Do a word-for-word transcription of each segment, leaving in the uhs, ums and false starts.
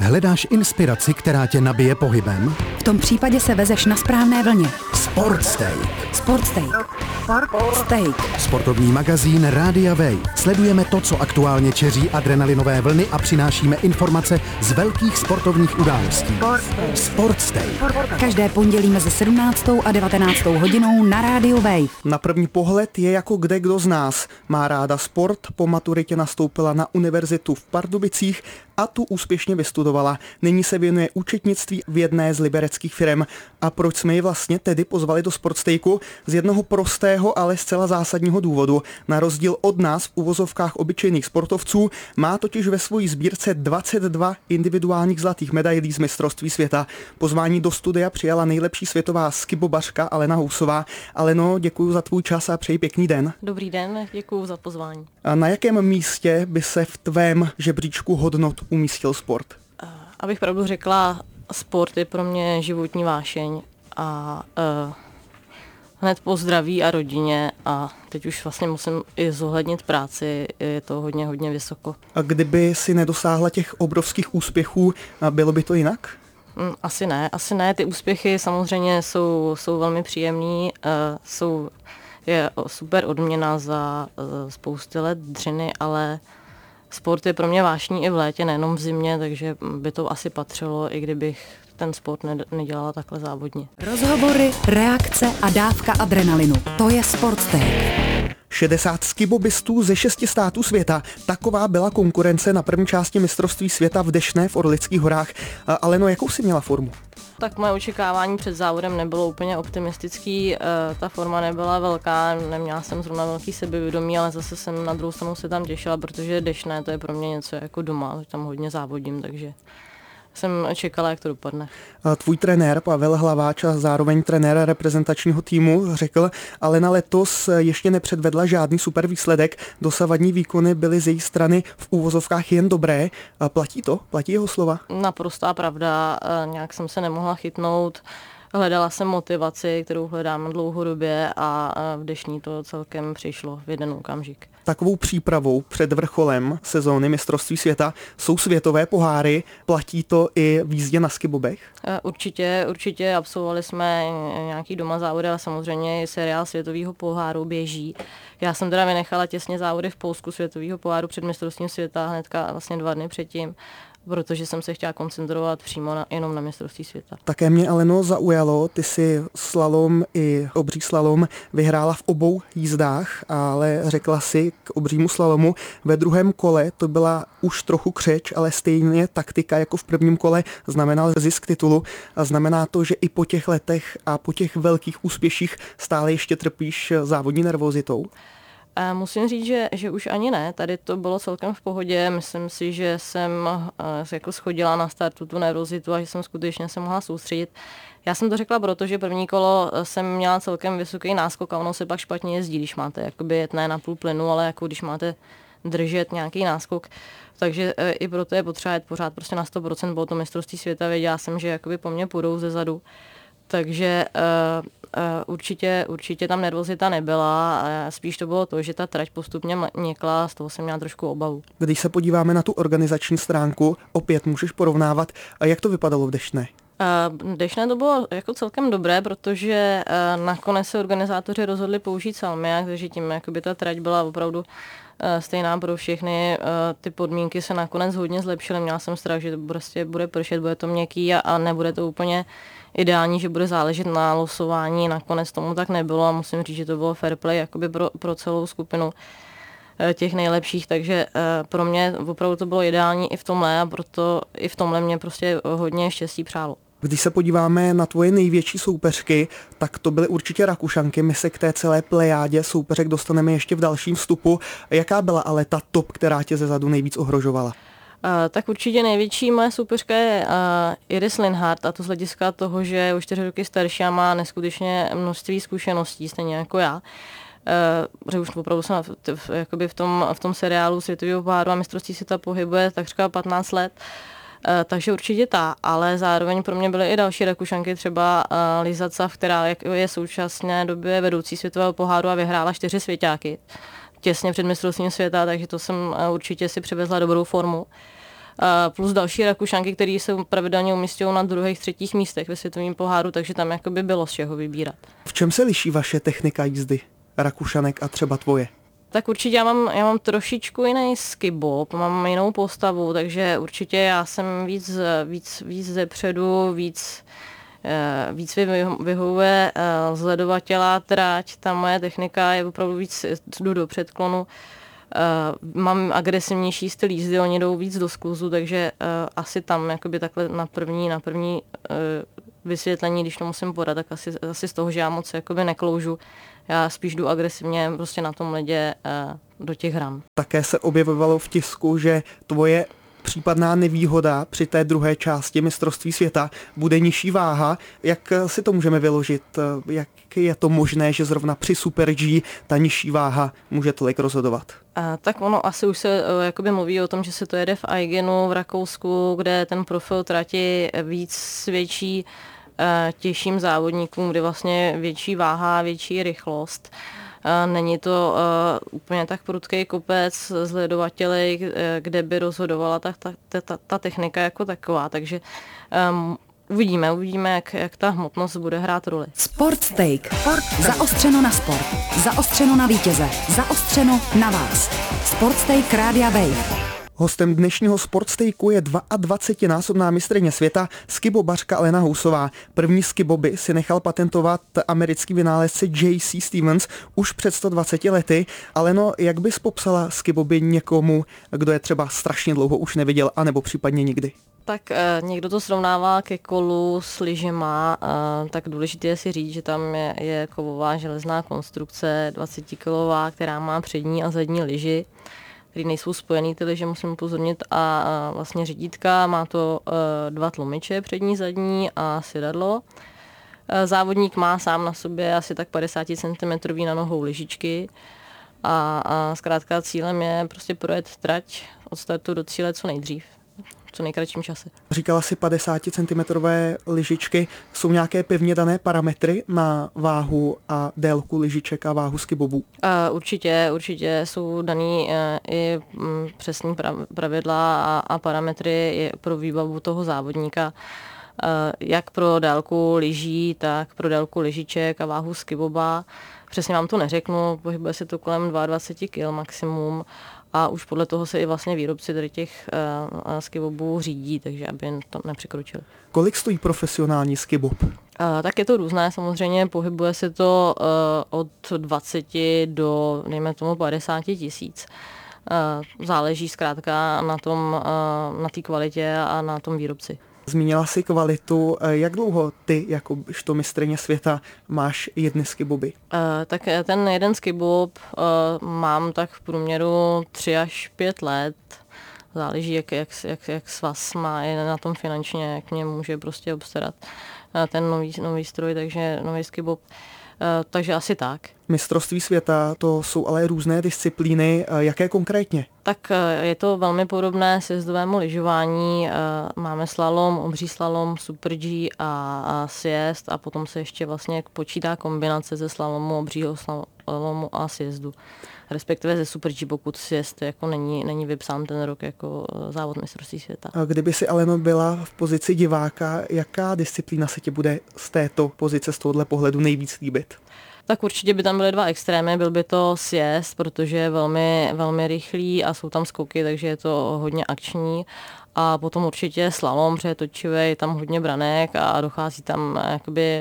Hledáš inspiraci, která tě nabije pohybem? V tom případě se vezeš na správné vlně. Sportsteak. Sportsteak. Sportsteak. Sportovní magazín Rádia Wave. Sledujeme to, co aktuálně čeří adrenalinové vlny a přinášíme informace z velkých sportovních událostí. Sportsteak. Každé pondělí mezi sedmnáctou a devatenáctou hodinou na Rádiu Wave. Na první pohled je jako kde kdo z nás. Má ráda sport, po maturitě nastoupila na univerzitu v Pardubicích a tu úspěšně vystudovala. Nyní se věnuje účetnictví v jedné z libereckých firem. A proč jsme ji vlastně tedy pozvali do Sportsteaku? Z jednoho prostého, ale zcela zásadního důvodu. Na rozdíl od nás v uvozovkách obyčejných sportovců má totiž ve své sbírce dvacet dva individuálních zlatých medailí z mistrovství světa. Pozvání do studia přijala nejlepší světová skibobařka Alena Housová. Aleno, děkuji za tvůj čas a přeji pěkný den. Dobrý den, děkuji za pozvání. A na jakém místě by se v tvém žebříčku hodnot umístil sport? Abych pravdu řekla, sport je pro mě životní vášeň a uh, hned po zdraví a rodině a teď už vlastně musím i zohlednit práci, je to hodně, hodně vysoko. A kdyby si nedosáhla těch obrovských úspěchů, bylo by to jinak? Mm, asi ne, asi ne, ty úspěchy samozřejmě jsou, jsou velmi příjemný, uh, jsou, je super odměna za uh, spousty let dřiny, ale sport je pro mě vášní i v létě, nejenom v zimě, takže by to asi patřilo, i kdybych ten sport nedělala takhle závodně. Rozhovory, reakce a dávka adrenalinu. To je Sportsteak. šedesát skibobistů ze šesti států světa. Taková byla konkurence na první části mistrovství světa v Deštné v Orlických horách. Ale no, jakou jsi měla formu? Tak moje očekávání před závodem nebylo úplně optimistický, ta forma nebyla velká, neměla jsem zrovna velký sebevědomí, ale zase jsem na druhou stranu se tam těšila, protože Deštné to je pro mě něco jako doma, tam hodně závodím, takže jsem čekala, jak to dopadne. Tvůj trenér Pavel Hlaváč a zároveň trenér reprezentačního týmu řekl, Alena letos ještě nepředvedla žádný super výsledek, dosavadní výkony byly z její strany v úvozovkách jen dobré. Platí to? Platí jeho slova? Naprostá pravda, nějak jsem se nemohla chytnout. Hledala jsem motivaci, kterou hledám dlouhodobě a v Deštní to celkem přišlo v jeden okamžik. Takovou přípravou před vrcholem sezóny mistrovství světa jsou světové poháry. Platí to i v jízdě na skibobech? Určitě, určitě absolvovali jsme nějaký doma závody, ale samozřejmě i seriál světového poháru běží. Já jsem teda vynechala těsně závody v Polsku světového poháru před mistrovstvím světa hnedka vlastně dva dny předtím, protože jsem se chtěla koncentrovat přímo na, jenom na mistrovství světa. Také mě, Aleno, zaujalo, ty si slalom i obří slalom vyhrála v obou jízdách, ale řekla si k obřímu slalomu, ve druhém kole to byla už trochu křeč, ale stejně taktika jako v prvním kole znamenal zisk titulu a znamená to, že i po těch letech a po těch velkých úspěších stále ještě trpíš závodní nervozitou? A musím říct, že, že už ani ne, tady to bylo celkem v pohodě, myslím si, že jsem uh, jako schodila na startu tu nervozitu a že jsem skutečně se mohla soustředit. Já jsem to řekla proto, že první kolo jsem měla celkem vysoký náskok a ono se pak špatně jezdí, když máte jakoby jet ne na půl plynu, ale jako když máte držet nějaký náskok. Takže uh, i proto je potřeba jet pořád prostě na sto procent, bylo to mistrovství světa, věděla jsem, že jakoby po mně půjdou ze zadu. Takže uh, uh, určitě, určitě tam nervozita nebyla, a spíš to bylo to, že ta trať postupně měkla, z toho jsem měla trošku obavu. Když se podíváme na tu organizační stránku, opět můžeš porovnávat, a jak to vypadalo v Deštné? Uh, Deštné to bylo jako celkem dobré, protože uh, nakonec se organizátoři rozhodli použít salmiak, takže tím jakoby ta trať byla opravdu uh, stejná pro všechny. Uh, ty podmínky se nakonec hodně zlepšily, měla jsem strach, že to prostě bude pršet, bude to měkký a, a nebude to úplně ideální, že bude záležet na losování, nakonec tomu tak nebylo a musím říct, že to bylo fair play jakoby pro, pro celou skupinu těch nejlepších, takže pro mě opravdu to bylo ideální i v tomhle a proto i v tomhle mě prostě hodně štěstí přálo. Když se podíváme na tvoje největší soupeřky, tak to byly určitě Rakušanky. My se k té celé plejádě soupeřek dostaneme ještě v dalším vstupu. Jaká byla ale ta top, která tě zezadu nejvíc ohrožovala? Uh, tak určitě největší moje soupeřka je uh, Iris Linhardt, a to z hlediska toho, že je o čtyři roky starší a má neskutečně množství zkušeností, stejně jako já. Uh, že už opravdu se v, v, jakoby v, tom, v tom seriálu světového poháru a mistrovství světa pohybuje tak říká patnáct let. Uh, takže určitě ta, ale zároveň pro mě byly i další Rakušanky, třeba uh, Lisa Cav, která je v současné době vedoucí světového poháru a vyhrála čtyři svěťáky těsně před mistrovstvím světa, takže to jsem uh, určitě si přivezla dobrou formu. plus další Rakušanky, které se pravidelně umístějí na druhých, třetích místech ve světovém poháru, takže tam jakoby bylo z čeho vybírat. V čem se liší vaše technika jízdy Rakušanek a třeba tvoje? Tak určitě já mám, já mám trošičku jiný skibob, mám jinou postavu, takže určitě já jsem víc, víc, víc zepředu, víc, víc vyhovuje zledovat těla, trať, ta moje technika je opravdu víc, jdu do předklonu, mám agresivnější styl jízdy, oni jdou víc do skluzu, takže asi tam jakoby takhle na první, na první vysvětlení, když to musím podat, tak asi, asi z toho, že já moc jakoby nekloužu. Já spíš jdu agresivně prostě na tom ledě do těch hran. Také se objevovalo v tisku, že tvoje případná nevýhoda při té druhé části mistrovství světa bude nižší váha. Jak si to můžeme vyložit? Jak je to možné, že zrovna při Super G ta nižší váha může tolik rozhodovat? A, tak ono asi už se jakoby mluví o tom, že se to jede v Eigenu v Rakousku, kde ten profil trati víc svědčí těžším závodníkům, kde vlastně větší váha, větší rychlost. Není to uh, úplně tak prudký kopec z ledovatělej, kde by rozhodovala ta, ta, ta, ta technika jako taková, takže um, uvidíme, uvidíme, jak, jak ta hmotnost bude hrát roli. Sport Take. Zaostřeno na sport. Zaostřeno na vítěze. Zaostřeno na vás. Sport Take Rádia Wave. Hostem dnešního Sportstejku je dvaadvacetinásobná mistryně světa skibobařka Alena Housová. První skiboby si nechal patentovat americký vynálezce J C Stevens už před sto dvaceti lety. Aleno, jak bys popsala skiboby někomu, kdo je třeba strašně dlouho už neviděl, anebo případně nikdy? Tak eh, někdo to srovnává ke kolu s lyžema, eh, tak důležité je si říct, že tam je, je kovová železná konstrukce dvacetikilová, která má přední a zadní lyži, které nejsou spojený ty lyže, musím upozornit, a, a vlastně řídítka, má to e, dva tlumiče, přední, zadní a sedadlo. E, závodník má sám na sobě asi tak padesát centimetrů na nohou lyžičky a, a zkrátka cílem je prostě projet trať od startu do cíle co nejdřív, co nejkratším čase. Říkala si padesáticentimetrové lyžičky, jsou nějaké pevně dané parametry na váhu a délku lyžiček a váhu skibobů? Uh, určitě, určitě jsou daný uh, i um, přesní pravidla a, a parametry pro výbavu toho závodníka, uh, jak pro délku lyží, tak pro délku lyžiček a váhu skiboba. Přesně vám to neřeknu, pohybuje se to kolem dvacet dva kilogramů maximum. A už podle toho se i vlastně výrobci tady těch uh, skibobů řídí, takže aby to nepřekročili. Kolik stojí profesionální skibob? Uh, tak je to různé, samozřejmě pohybuje se to uh, od dvaceti do, dejme tomu, padesáti tisíc. Uh, záleží zkrátka na tom, uh, na té kvalitě a na tom výrobci. Zmínila si kvalitu. Jak dlouho ty, jako to mistryně světa, máš jedny skiboby? Uh, tak ten jeden skibob uh, mám tak v průměru tři až pět let. Záleží, jak, jak, jak, jak svaz má je na tom finančně, jak mě může prostě obstarat uh, ten nový, nový stroj, takže nový skibob. Uh, takže asi tak. Mistrovství světa, to jsou ale různé disciplíny. Jaké konkrétně? Tak je to velmi podobné sjezdovému lyžování. Máme slalom, obří slalom, Super G a, a sjezd a potom se ještě vlastně počítá kombinace ze slalomu, obřího slalomu a sjezdu. Respektive ze Super G, pokud sjezd jako není, není vypsán ten rok jako závod mistrovství světa. A kdyby si Aleno byla v pozici diváka, jaká disciplína se ti bude z této pozice, z tohohle pohledu nejvíc líbit? Tak určitě by tam byly dva extrémy, byl by to sjezd, protože je velmi, velmi rychlý a jsou tam skoky, takže je to hodně akční. A potom určitě slalom, protože je točivý, je tam hodně branek a dochází tam jakoby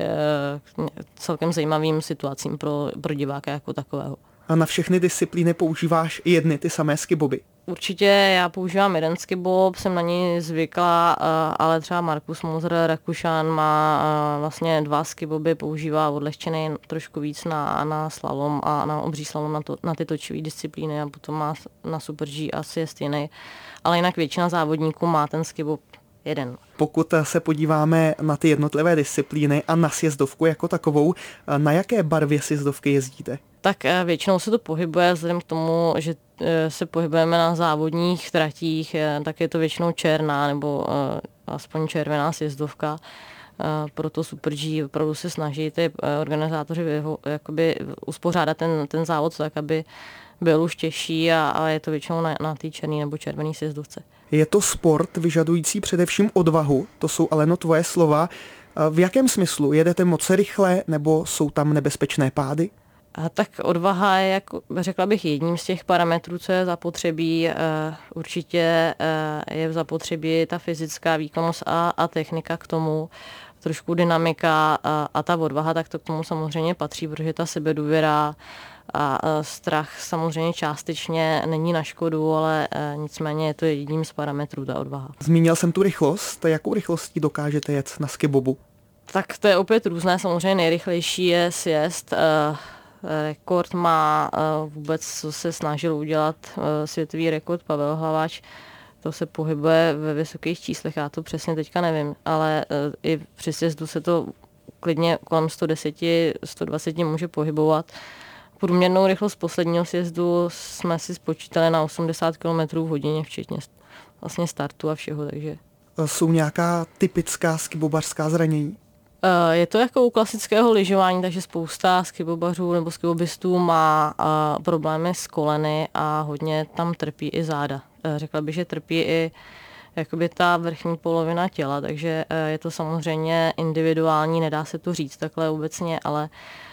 celkem zajímavým situacím pro, pro diváka jako takového. A na všechny disciplíny používáš jedny ty samé skiboby? Určitě já používám jeden skibob, jsem na něj zvykla, ale třeba Markus Moser, Rakušan, má vlastně dva skiboby, používá odlehčený trošku víc na, na slalom a na obří slalom, na, to, na ty točivé disciplíny a potom má na Super G asi je stejný. Ale jinak většina závodníků má ten skibob jeden. Pokud se podíváme na ty jednotlivé disciplíny a na sjezdovku jako takovou, na jaké barvě sjezdovky jezdíte? Tak většinou se to pohybuje vzhledem k tomu, že se pohybujeme na závodních tratích, tak je to většinou černá nebo aspoň červená sjezdovka. proto Super G opravdu se snaží ty organizátoři vyho, jakoby uspořádat ten, ten závod tak, aby byl už těžší a, a je to většinou na, na té černý nebo červený sjezdovce. Je to sport vyžadující především odvahu, to jsou Aleno tvoje slova. V jakém smyslu? Jedete moc rychle nebo jsou tam nebezpečné pády? A tak odvaha je, jako, řekla bych, jedním z těch parametrů, co je zapotřebí. Určitě je zapotřebí ta fyzická výkonnost a, a technika k tomu, trošku dynamika a, a ta odvaha, tak to k tomu samozřejmě patří, protože ta sebedůvěra a strach samozřejmě částečně není na škodu, ale nicméně je to jedním z parametrů, ta odvaha. Zmínil jsem tu rychlost, jakou rychlostí dokážete jet na skibobu? Tak to je opět různé, samozřejmě nejrychlejší je sjezd. Rekord má vůbec, co se snažil udělat světový rekord Pavel Hlaváč, to se pohybuje ve vysokých číslech, já to přesně teďka nevím, ale i při sjezdu se to klidně kolem sto deset, sto dvacet může pohybovat. Průměrnou rychlost posledního sjezdu jsme si spočítali na osmdesát kilometrů v hodině, včetně vlastně startu a všeho, takže... Jsou nějaká typická skibobařská zranění? Je to jako u klasického lyžování, takže spousta skibobařů nebo skibobistů má problémy s koleny a hodně tam trpí i záda. Řekla bych, že trpí i jakoby ta vrchní polovina těla, takže je to samozřejmě individuální, nedá se to říct takhle obecně, ale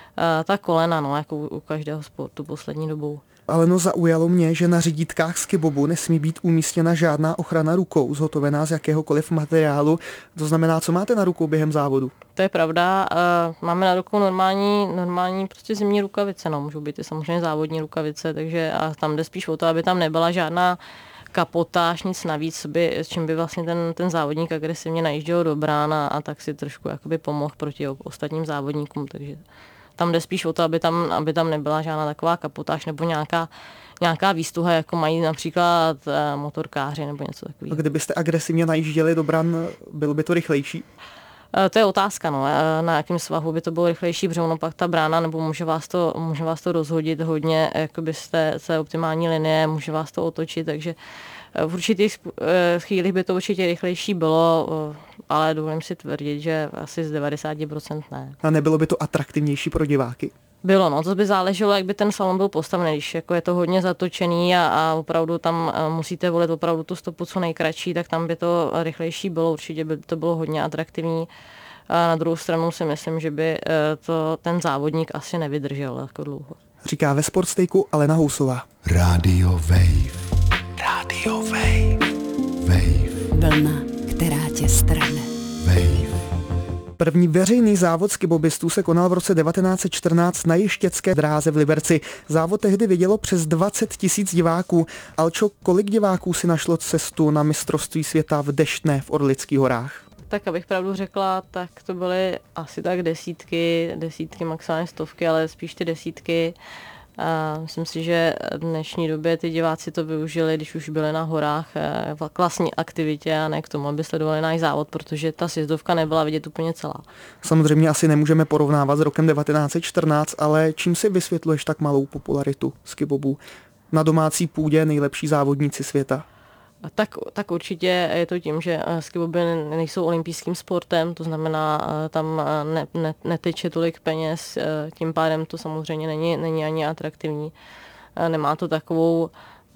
ta kolena, no, jako u každého sportu poslední dobou. Ale no zaujalo mě, že na řídítkách skibobu nesmí být umístěna žádná ochrana rukou, zhotovená z jakéhokoliv materiálu. To znamená, co máte na rukou během závodu? To je pravda. Máme na rukou normální, normální prostě zimní rukavice. No, můžou být i samozřejmě závodní rukavice, takže a tam jde spíš o to, aby tam nebyla žádná kapotáž, nic navíc, by, s čím by vlastně ten, ten závodník agresivně najížděl do brán a, a tak si trošku jakoby pomohl proti ostatním závodníkům, takže tam jde spíš o to, aby tam, aby tam nebyla žádná taková kapotáž nebo nějaká, nějaká výstuha, jako mají například eh, motorkáři nebo něco takového. A kdybyste agresivně najížděli do bran, bylo by to rychlejší? Eh, to je otázka, no, eh, na jakém svahu by to bylo rychlejší, protože ono pak ta brána, nebo může vás to, může vás to rozhodit hodně jakoby z té, z té optimální linie, může vás to otočit, takže v určitých chvílích by to určitě rychlejší bylo, ale dovolím si tvrdit, že asi z devadesát procent ne. A nebylo by to atraktivnější pro diváky? Bylo, no, to by záleželo, jak by ten salon byl postavený, když jako je to hodně zatočený a, a opravdu tam musíte volit opravdu tu stopu co nejkratší, tak tam by to rychlejší bylo, určitě by to bylo hodně atraktivní. A na druhou stranu si myslím, že by to ten závodník asi nevydržel jako dlouho. Říká ve Sportstejku Alena Housová. Radio Wave. Radio Wave. Wave. Vlna, která tě strhne. Wave. První veřejný závod skibobistů se konal v roce devatenáct set čtrnáct na Jištěcké dráze v Liberci. Závod tehdy vidělo přes dvacet tisíc diváků. Alčo, kolik diváků si našlo cestu na mistrovství světa v Deštné v Orlických horách? Tak abych pravdu řekla, tak to byly asi tak desítky, desítky, maximálně stovky, ale spíš ty desítky. A myslím si, že v dnešní době ty diváci to využili, když už byli na horách v klasní aktivitě a ne k tomu, aby sledovali náš závod, protože ta sjezdovka nebyla vidět úplně celá. Samozřejmě asi nemůžeme porovnávat s rokem devatenáct set čtrnáct, ale čím si vysvětluješ tak malou popularitu skibobu? Na domácí půdě nejlepší závodníci světa. Tak, tak určitě je to tím, že skiboby nejsou olympijským sportem, to znamená, tam ne, ne, neteče tolik peněz, tím pádem to samozřejmě není, není ani atraktivní. Nemá to takovou uh,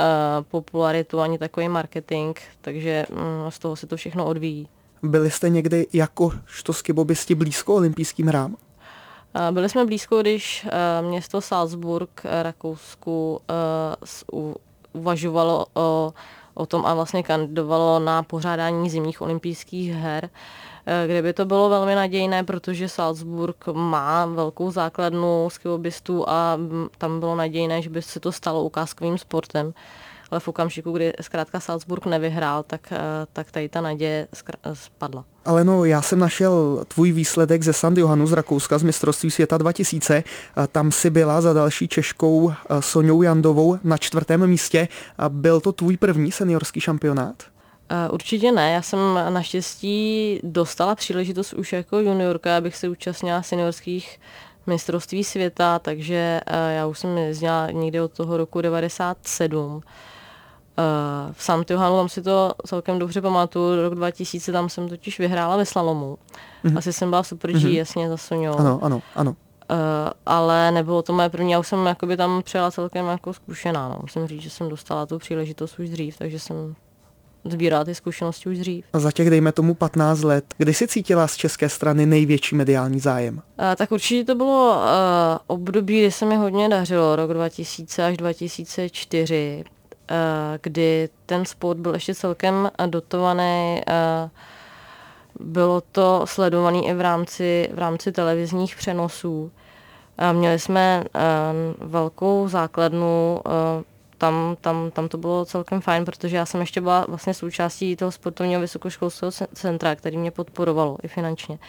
popularitu ani takový marketing, takže um, z toho se to všechno odvíjí. Byli jste někdy jakožto skibobisti blízko olympijským hrám? Uh, byli jsme blízko, když uh, město Salzburg, Rakousku, uh, u, uvažovalo o o tom a vlastně kandidovalo na pořádání zimních olympijských her, kde by to bylo velmi nadějné, protože Salzburg má velkou základnu skibobistů a tam bylo nadějné, že by se to stalo ukázkovým sportem. Ale v okamžiku, kdy zkrátka Salzburg nevyhrál, tak, tak tady ta naděje spadla. Ale no, já jsem našel tvůj výsledek ze Sandy Johanu z Rakouska z mistrovství světa dva tisíce. Tam si byla za další Češkou Soňou Jandovou na čtvrtém místě. Byl to tvůj první seniorský šampionát? Určitě ne, já jsem naštěstí dostala příležitost už jako juniorka, abych se účastnila seniorských mistrovství světa, takže já už jsem jezdila někdy od toho roku devadesát sedm. v Sankt Johanu, tam si to celkem dobře pamatuju, rok dva tisíce, tam jsem totiž vyhrála ve slalomu. Mm-hmm. Asi jsem byla Super G, mm-hmm. jasně, za Soňou. Ano, ano, ano. Uh, ale nebylo to moje první, já už jsem jakoby tam přijela celkem jako zkušená. No. Musím říct, že jsem dostala tu příležitost už dřív, takže jsem sbírala ty zkušenosti už dřív. A za těch, dejme tomu, patnáct let, kdy jsi cítila z české strany největší mediální zájem? Uh, tak určitě to bylo uh, období, kdy se mi hodně dařilo, rok dva tisíce až dva tisíce čtyři, uh, kdy ten sport byl ještě celkem dotovaný. Uh, Bylo to sledované i v rámci, v rámci televizních přenosů. Měli jsme uh, velkou základnu, uh, tam, tam, tam to bylo celkem fajn, protože já jsem ještě byla vlastně součástí toho sportovního vysokoškolského centra, který mě podporovalo i finančně.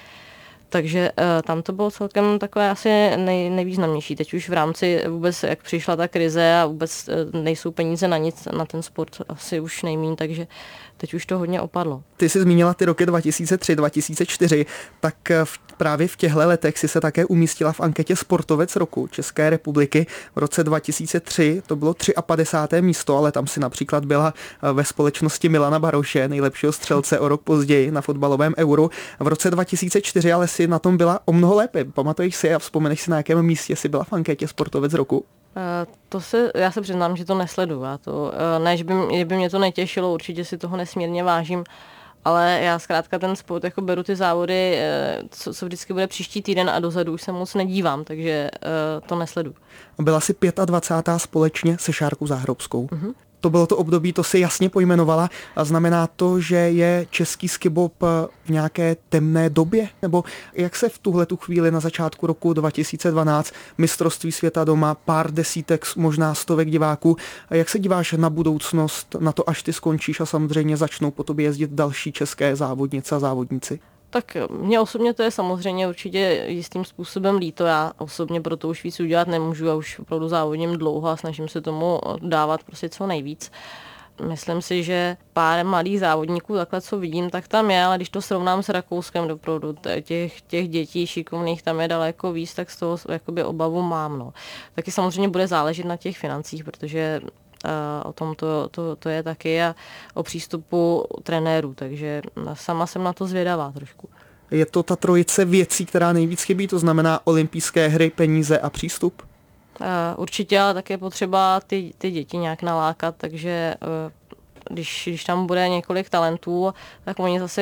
Takže uh, tam to bylo celkem takové asi nej, nejvýznamnější. Teď už v rámci vůbec, jak přišla ta krize a vůbec uh, nejsou peníze na nic, na ten sport asi už nejmín, takže teď už to hodně opadlo. Ty jsi zmínila ty roky dva tisíce tři dva tisíce čtyři, tak v, právě v těchto letech si se také umístila v anketě Sportovec roku České republiky. V roce dva tisíce tři to bylo padesáté třetí místo, ale tam si například byla ve společnosti Milana Baroše, nejlepšího střelce o rok později na fotbalovém Euru. V roce dva tisíce čtyři ale si na tom byla o mnoho lépe. Pamatuješ si a vzpomeneš si, na jakém místě si byla v anketě Sportovec roku? Uh, to se, já se přiznám, že to nesleduju. Já to, uh, ne, že by, by mě to netěšilo, určitě si toho nesmírně vážím, ale já zkrátka ten sport jako beru ty závody, uh, co, co vždycky bude příští týden a dozadu už se moc nedívám, takže uh, to nesleduju. Byla si dvacátá pátá společně se Šárkou Záhrobskou. Uh-huh. To bylo to období, to si jasně pojmenovala a znamená to, že je český skibob v nějaké temné době? Nebo jak se v tuhletu chvíli na začátku roku dva tisíce dvanáct mistrovství světa doma, pár desítek, možná stovek diváků, jak se díváš na budoucnost, na to, až ty skončíš a samozřejmě začnou po tobě jezdit další české závodnice a závodníci? Tak mně osobně to je samozřejmě určitě jistým způsobem líto. Já osobně pro to už víc udělat nemůžu a už opravdu závodím dlouho a snažím se tomu dávat prostě co nejvíc. Myslím si, že pár mladých závodníků, takhle co vidím, tak tam je, ale když to srovnám s Rakouskem, opravdu těch, těch dětí šikovných tam je daleko víc, tak z toho jakoby obavu mám. No. Taky samozřejmě bude záležet na těch financích, protože o tom to, to, to je taky a o přístupu trenérů, takže sama jsem na to zvědavá trošku. Je to ta trojice věcí, která nejvíc chybí, to znamená olympijské hry, peníze a přístup? Uh, určitě, ale také potřeba ty, ty děti nějak nalákat, takže uh, když, když tam bude několik talentů, tak oni zase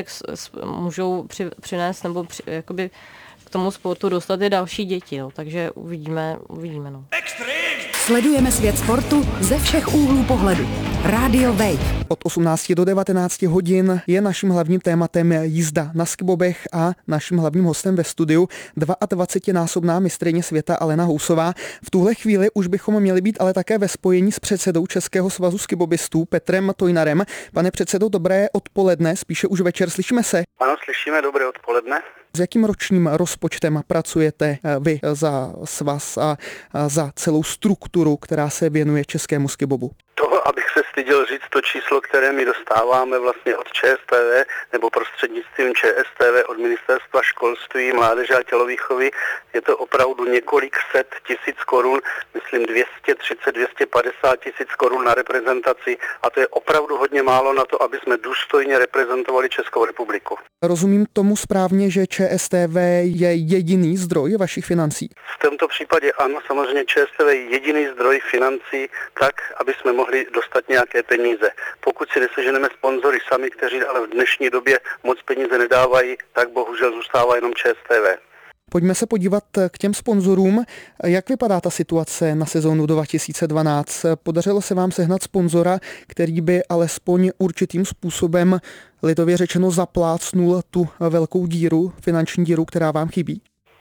můžou při, přinést nebo při, jakoby k tomu sportu dostat i další děti, no, takže uvidíme, uvidíme. No. Sledujeme svět sportu ze všech úhlů pohledu. Rádio Wave. Od osmnácti do devatenácti hodin je naším hlavním tématem jízda na skibobech a naším hlavním hostem ve studiu dvacetinásobná mistryně světa Alena Housová. V tuhle chvíli už bychom měli být ale také ve spojení s předsedou Českého svazu skibobistů Petrem Tojnarem. Pane předsedo, dobré odpoledne, spíše už večer, slyšíme se? Ano, slyšíme, dobré odpoledne. S jakým ročním rozpočtem pracujete vy za svaz a za celou strukturu, která se věnuje českému skibobu? Toho, abych se styděl říct to číslo, které my dostáváme vlastně od ČSTV nebo prostřednictvím ČSTV od Ministerstva školství, mládeže a tělovýchovy, je to opravdu několik set tisíc korun, myslím dvě stě třicet, dvě stě padesát tisíc korun na reprezentaci a to je opravdu hodně málo na to, aby jsme důstojně reprezentovali Českou republiku. Rozumím tomu správně, že ČSTV je jediný zdroj vašich financí? V tomto případě ano, samozřejmě ČSTV je jediný zdroj financí, tak, aby jsme mohli dostat nějaké peníze. Pokud si neseženeme sponzory sami, kteří ale v dnešní době moc peníze nedávají, tak bohužel zůstává jenom ČSTV. Pojďme se podívat k těm sponzorům. Jak vypadá ta situace na sezónu dva tisíce dvanáct? Podařilo se vám sehnat sponzora, který by alespoň určitým způsobem, lidově řečeno, zaplácnul tu velkou díru, finanční díru, která vám chybí?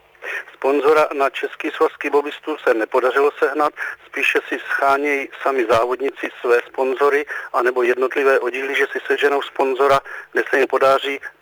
Sponzora na Český svaz skibobistů se nepodařilo sehnat, spíše si schánějí sami závodníci své sponzory, anebo jednotlivé oddíly, že si seženou sponzora, kde se jim podaří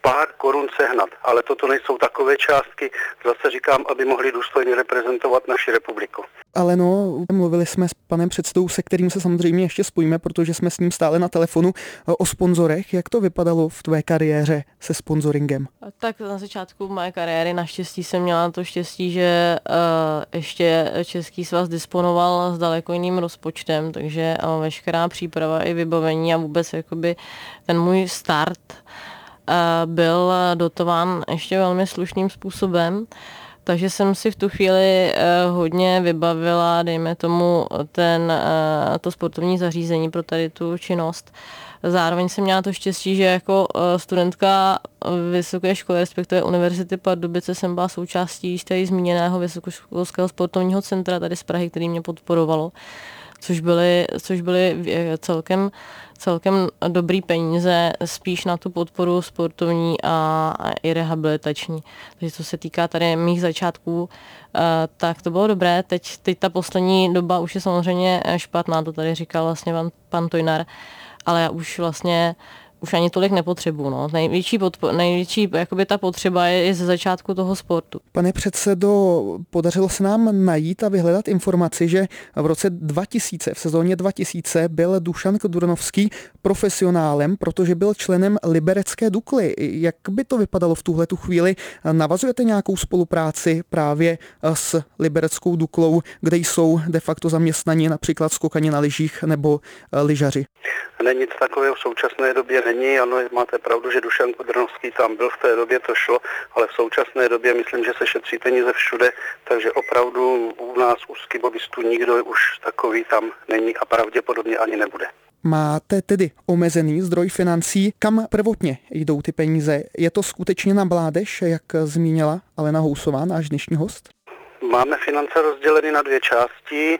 pár korun sehnat, ale toto nejsou takové částky, zase říkám, aby mohli důstojně reprezentovat naši republiku. Ale no, mluvili jsme s panem předsedou, se kterým se samozřejmě ještě spojíme, protože jsme s ním stále na telefonu, o sponzorech. Jak to vypadalo v tvé kariéře se sponsoringem? Tak na začátku mé kariéry naštěstí jsem měla to štěstí, že uh, ještě Český svaz disponoval s daleko jiným rozpočtem, takže uh, veškerá příprava i vybavení a vůbec jakoby ten můj start uh, byl dotován ještě velmi slušným způsobem. Takže jsem si v tu chvíli uh, hodně vybavila, dejme tomu, ten, uh, to sportovní zařízení pro tady tu činnost. Zároveň jsem měla to štěstí, že jako uh, studentka vysoké školy, respektive Univerzity Pardubice, jsem byla součástí již tady zmíněného vysokoškolského sportovního centra tady z Prahy, který mě podporovalo, což byly, což byly celkem, celkem dobrý peníze spíš na tu podporu sportovní a, a i rehabilitační. Takže co se týká tady mých začátků, uh, tak to bylo dobré. Teď, teď ta poslední doba už je samozřejmě špatná, to tady říkal vlastně pan, pan Tojnar, ale já už vlastně už ani tolik nepotřebuju. No. Největší, podpo- největší jakoby ta potřeba je, je ze začátku toho sportu. Pane předsedo, podařilo se nám najít a vyhledat informaci, že v roce dva tisíce, v sezóně dva tisíce byl Dušan Kudrnovský profesionálem, protože byl členem liberecké Dukly. Jak by to vypadalo v tuhletu chvíli? Navazujete nějakou spolupráci právě s libereckou Duklou, kde jsou de facto zaměstnaní například skokani na lyžích nebo lyžaři? Ne, nic takového v současné době není. Ano, máte pravdu, že Dušan Kudrnovský tam byl, v té době to šlo, ale v současné době myslím, že se šetří peníze všude, takže opravdu u nás, u skibobistů, nikdo už takový tam není a pravděpodobně ani nebude. Máte tedy omezený zdroj financí. Kam prvotně jdou ty peníze? Je to skutečně na mládež, jak zmínila Alena Housová, náš dnešní host? Máme finance rozděleny na dvě části,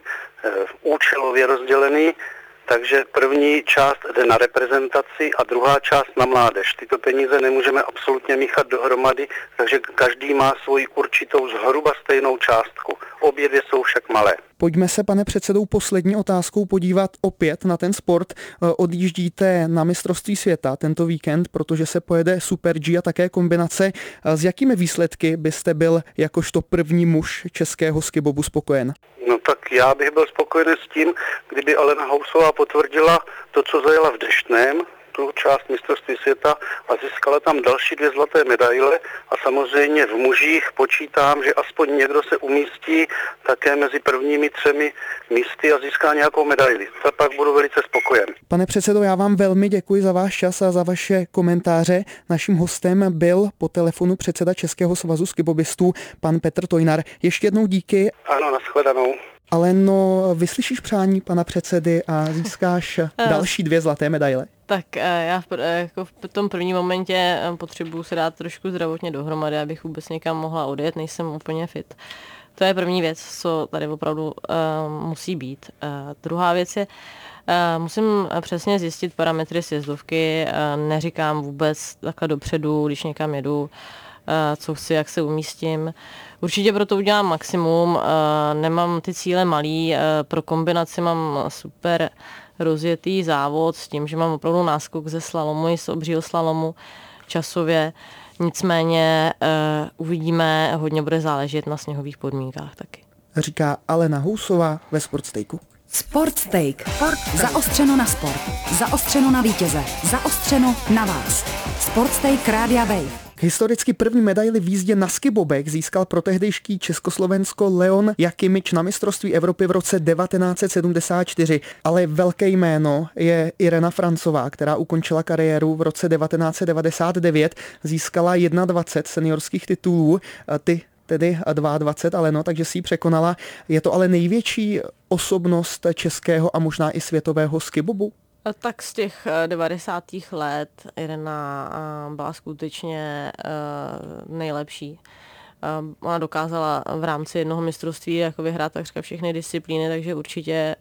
účelově rozděleny. Takže první část jde na reprezentaci a druhá část na mládež. Tyto peníze nemůžeme absolutně míchat dohromady, takže každý má svoji určitou zhruba stejnou částku. Obě dvě jsou však malé. Pojďme se, pane předsedou, poslední otázkou podívat opět na ten sport. Odjíždíte na mistrovství světa tento víkend, protože se pojede Super G a také kombinace. S jakými výsledky byste byl jakožto první muž českého skibobu spokojen? No tak já bych byl spokojený s tím, kdyby Alena Housová potvrdila to, co zajela v Deštném, tu část mistrovství světa a získala tam další dvě zlaté medaile a samozřejmě v mužích počítám, že aspoň někdo se umístí také mezi prvními třemi místy a získá nějakou medaili. Tak pak budu velice spokojen. Pane předsedo, já vám velmi děkuji za váš čas a za vaše komentáře. Naším hostem byl po telefonu předseda Českého svazu skibobistů, pan Petr Tojnar. Ještě jednou díky. Ano, nashledanou. Aleno, vyslyšíš přání pana předsedy a získáš další dvě zlaté medaile? Tak já v, jako v tom prvním momentě potřebuji se dát trošku zdravotně dohromady, abych vůbec někam mohla odjet, nejsem úplně fit. To je první věc, co tady opravdu uh, musí být. Uh, druhá věc je, uh, musím přesně zjistit parametry sjezdovky, uh, neříkám vůbec takhle dopředu, když někam jedu, uh, co chci, jak se umístím. Určitě pro to udělám maximum, uh, nemám ty cíle malý, uh, pro kombinaci mám super rozjetý závod s tím, že mám opravdu náskok ze slalomu i z obřího slalomu časově. Nicméně uh, uvidíme, hodně bude záležet na sněhových podmínkách taky. Říká Alena Housová ve Sportstejku. Sportsteak. Zaostřeno na sport. Zaostřeno na vítěze. Zaostřeno na vás. Sportsteak Rádia Wave. Historicky první medaili v jízdě na skibobek získal pro tehdejší Československo Leon Jakimič na mistrovství Evropy v roce devatenáct set sedmdesát čtyři. Ale velké jméno je Irena Francová, která ukončila kariéru v roce devatenáct set devadesát devět, získala dvacet jedna seniorských titulů, ty tedy dvacet dva, ale no, takže si ji překonala. Je to ale největší osobnost českého a možná i světového skibobu? Tak z těch devadesátých let Irena byla skutečně nejlepší. Ona dokázala v rámci jednoho mistrovství jako vyhrát takřka všechny disciplíny, takže určitě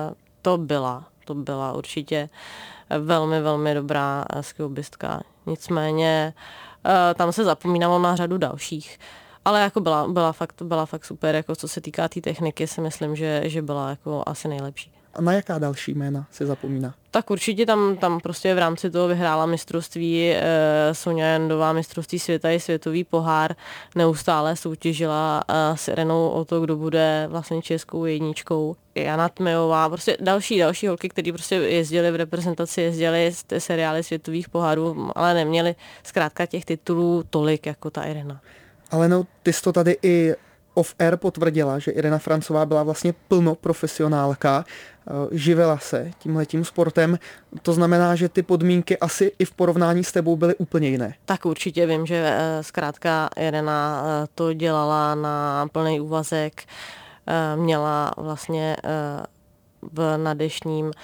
to byla, to byla určitě velmi, velmi dobrá skibobistka. Nicméně tam se zapomínalo na řadu dalších. Ale jako byla, byla, fakt, byla fakt super, jako co se týká té techniky, si myslím, že, že byla jako asi nejlepší. A na jaká další jména si zapomíná? Tak určitě tam, tam prostě v rámci toho vyhrála mistrovství e, Sonja Jandová, mistrovství světa i světový pohár. Neustále soutěžila e, s Irenou o to, kdo bude vlastně českou jedničkou. Jana Tmejová, prostě další, další holky, které prostě jezdily v reprezentaci, jezdily z té seriály světových pohárů, ale neměly zkrátka těch titulů tolik jako ta Irena. Ale no, ty jsi to tady i off-air potvrdila, že Irena Francová byla vlastně plno profesionálka, živila se tímhletím sportem, to znamená, že ty podmínky asi i v porovnání s tebou byly úplně jiné. Tak určitě vím, že zkrátka Irena to dělala na plný úvazek, měla vlastně v nadešním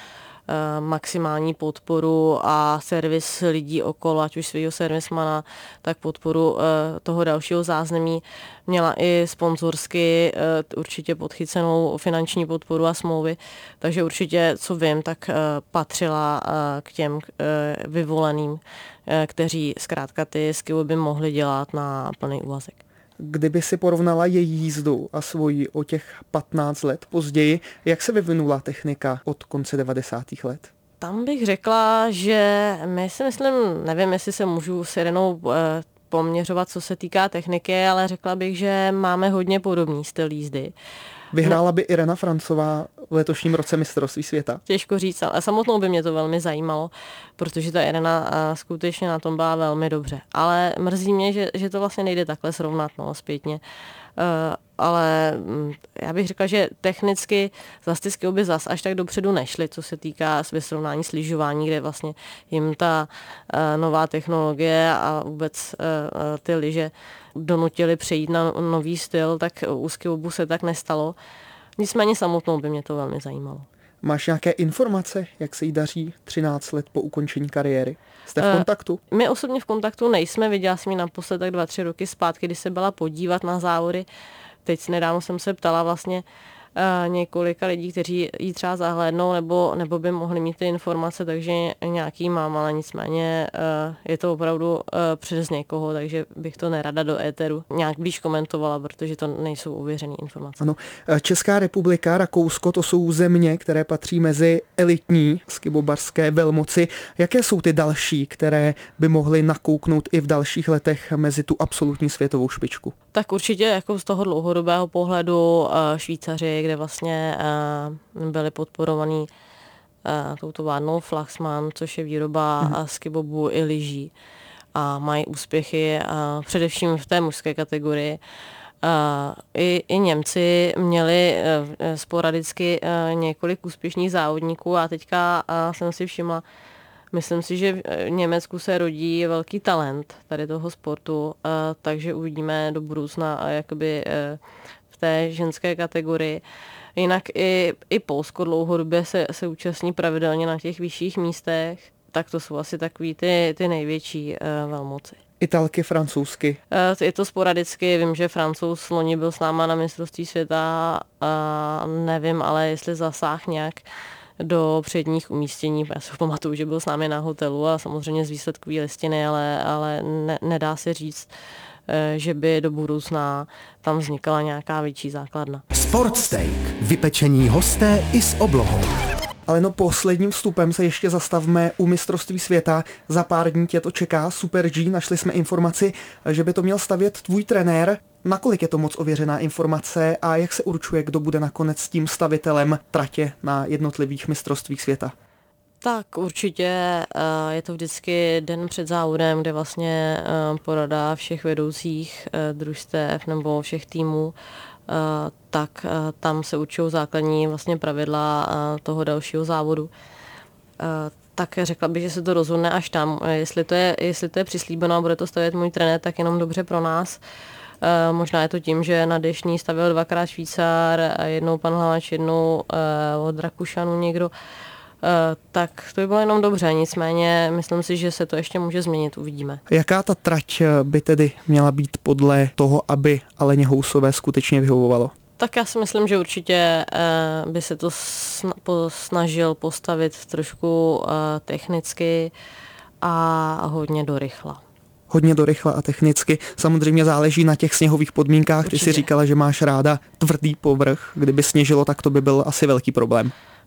maximální podporu a servis lidí okolo, ať už svého servismana, tak podporu toho dalšího zázemí. Měla i sponzorsky určitě podchycenou finanční podporu a smlouvy, takže určitě, co vím, tak patřila k těm vyvoleným, kteří zkrátka ty skilly by mohli dělat na plný úvazek. Kdyby si porovnala její jízdu a svoji o těch patnáct let později, jak se vyvinula technika od konce devadesátých let? Tam bych řekla, že my si myslím, nevím, jestli se můžu s Irenou poměřovat, co se týká techniky, ale řekla bych, že máme hodně podobný styl jízdy. Vyhrála by Irena Francová v letošním roce mistrovství světa? Těžko říct, ale samotnou by mě to velmi zajímalo, protože ta Irena skutečně na tom byla velmi dobře. Ale mrzí mě, že, že to vlastně nejde takhle srovnat, no, zpětně. Uh, ale já bych řekla, že technicky zase ty skills by zas až tak dopředu nešly, co se týká ve srovnání s lyžování, kde vlastně jim ta uh, nová technologie a vůbec uh, ty lyže donutili přejít na nový styl, tak u skillbobu se tak nestalo. Nicméně samotnou by mě to velmi zajímalo. Máš nějaké informace, jak se jí daří třináct let po ukončení kariéry? Jste v kontaktu? Uh, my osobně v kontaktu nejsme, viděla jsem ji naposled tak dva, tři roky zpátky, kdy se byla podívat na závody. Teď nedávno jsem se ptala vlastně uh, několika lidí, kteří jí třeba zahlédnou, nebo, nebo by mohli mít ty informace, takže nějaký mám, ale nicméně uh, je to opravdu uh, přes někoho, takže bych to nerada do éteru nějak blíž komentovala, protože to nejsou ověřené informace. Ano. Česká republika, Rakousko, to jsou země, které patří mezi elitní skibobarské velmoci. Jaké jsou ty další, které by mohly nakouknout i v dalších letech mezi tu absolutní světovou špičku? Tak určitě jako z toho dlouhodobého pohledu uh, Švýcaři, kde vlastně uh, byli podporovaní uh, touto vádnou Flaxman, což je výroba hmm. skibobu i lyží. A mají úspěchy uh, především v té mužské kategorii. Uh, i, I Němci měli uh, sporadicky uh, několik úspěšných závodníků a teďka uh, jsem si všimla, myslím si, že v Německu se rodí velký talent tady toho sportu, uh, takže uvidíme do budoucna uh, jakoby uh, v té ženské kategorii. Jinak i, i Polsko dlouhodobě se, se účastní pravidelně na těch vyšších místech, tak to jsou asi takový ty, ty největší uh, velmoci. Italky, francouzsky? Uh, je to sporadicky, vím, že Francouz loni byl s náma na mistrovství světa, uh, nevím, ale jestli zasáh nějak do předních umístění. Já si pamatuju, že byl s námi na hotelu a samozřejmě z výsledkové listiny, ale, ale ne, nedá se říct, že by do budoucna tam vznikala nějaká větší základna. Sportsteak. Vypečení hosté i s oblohou. Ale no posledním vstupem se ještě zastavme u mistrovství světa. Za pár dní tě to čeká Super G. Našli jsme informaci, že by to měl stavět tvůj trenér. Nakolik je to moc ověřená informace a jak se určuje, kdo bude nakonec tím stavitelem tratě na jednotlivých mistrovstvích světa? Tak určitě je to vždycky den před závodem, kde vlastně porada všech vedoucích družstev nebo všech týmů, tak tam se určují základní vlastně pravidla toho dalšího závodu. Tak řekla bych, že se to rozhodne až tam. Jestli to je, jestli to je přislíbeno a bude to stavět můj trenér, tak jenom dobře pro nás. Uh, možná je to tím, že na dešní stavil dvakrát Švýcar, a jednou pan Hlavač, jednou uh, od Rakušanů někdo, uh, tak to by bylo jenom dobře, nicméně myslím si, že se to ještě může změnit, uvidíme. Jaká ta trať by tedy měla být podle toho, aby Aleně Housové skutečně vyhovovalo? Tak já si myslím, že určitě uh, by se to sna- snažil postavit trošku uh, technicky a hodně dorychla. Hodně dorychla a technicky. Samozřejmě záleží na těch sněhových podmínkách. Určitě. Ty si říkala, že máš ráda tvrdý povrch. Kdyby sněžilo, tak to by byl asi velký problém.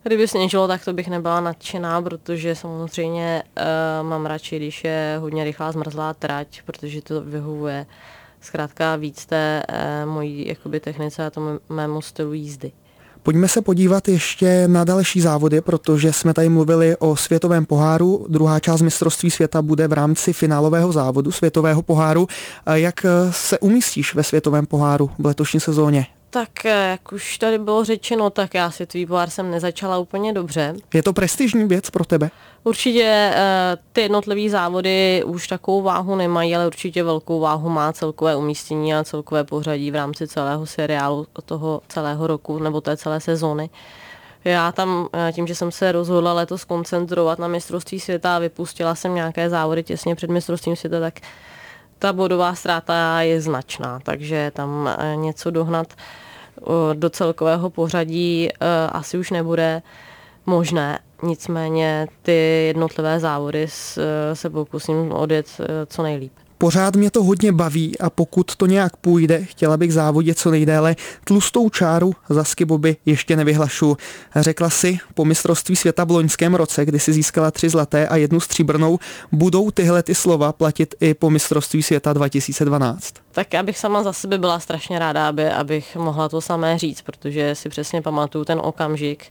Kdyby sněžilo, tak to bych nebyla nadšená, protože samozřejmě uh, mám radši, když je hodně rychlá zmrzlá trať, protože to vyhovuje zkrátka víc té uh, mojí jakoby, technice a tomu mému stylu jízdy. Pojďme se podívat ještě na další závody, protože jsme tady mluvili o světovém poháru. Druhá část mistrovství světa bude v rámci finálového závodu světového poháru. Jak se umístíš ve světovém poháru v letošní sezóně? Tak jak už tady bylo řečeno, tak já světový pohár jsem nezačala úplně dobře. Je to prestižní věc pro tebe? Určitě ty jednotlivé závody už takovou váhu nemají, ale určitě velkou váhu má celkové umístění a celkové pořadí v rámci celého seriálu toho celého roku nebo té celé sezóny. Já tam tím, že jsem se rozhodla letos koncentrovat na mistrovství světa a vypustila jsem nějaké závody těsně před mistrovstvím světa, tak ta bodová ztráta je značná, takže tam něco dohnat do celkového pořadí asi už nebude možné. Nicméně ty jednotlivé závody se pokusím odjet co nejlíp. Pořád mě to hodně baví a pokud to nějak půjde, chtěla bych závodit co nejdéle. Tlustou čáru za skiboby ještě nevyhlašu. Řekla si po mistrovství světa v loňském roce, kdy si získala tři zlaté a jednu stříbrnou, budou tyhle ty slova platit i po mistrovství světa dva tisíce dvanáct? Tak já bych sama za sebe byla strašně ráda, aby, abych mohla to samé říct, protože si přesně pamatuju ten okamžik,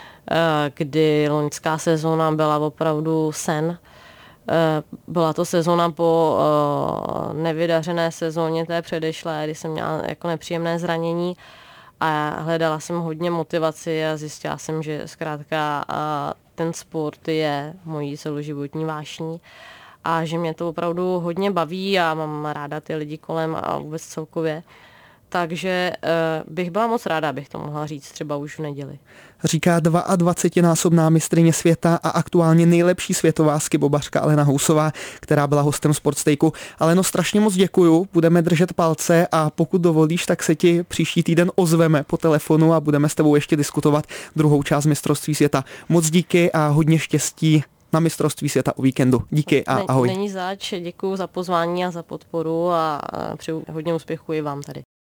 kdy loňská sezóna byla opravdu sen. Byla to sezóna po nevydařené sezóně té předešlé, kdy jsem měla jako nepříjemné zranění a hledala jsem hodně motivaci a zjistila jsem, že zkrátka ten sport je mojí celoživotní vášní a že mě to opravdu hodně baví a mám ráda ty lidi kolem a vůbec celkově. Takže uh, bych byla moc ráda, abych to mohla říct třeba už v neděli. Říká dvaadvacetinásobná mistryně světa a aktuálně nejlepší světová skibobařka Alena Housová, která byla hostem Sportstejku. Aleno, strašně moc děkuju, budeme držet palce a pokud dovolíš, tak se ti příští týden ozveme po telefonu a budeme s tebou ještě diskutovat druhou část mistrovství světa. Moc díky a hodně štěstí na mistrovství světa o víkendu. Díky a ahoj. Není zač, děkuju za pozvání a za podporu a přeju hodně úspěchů i vám tady.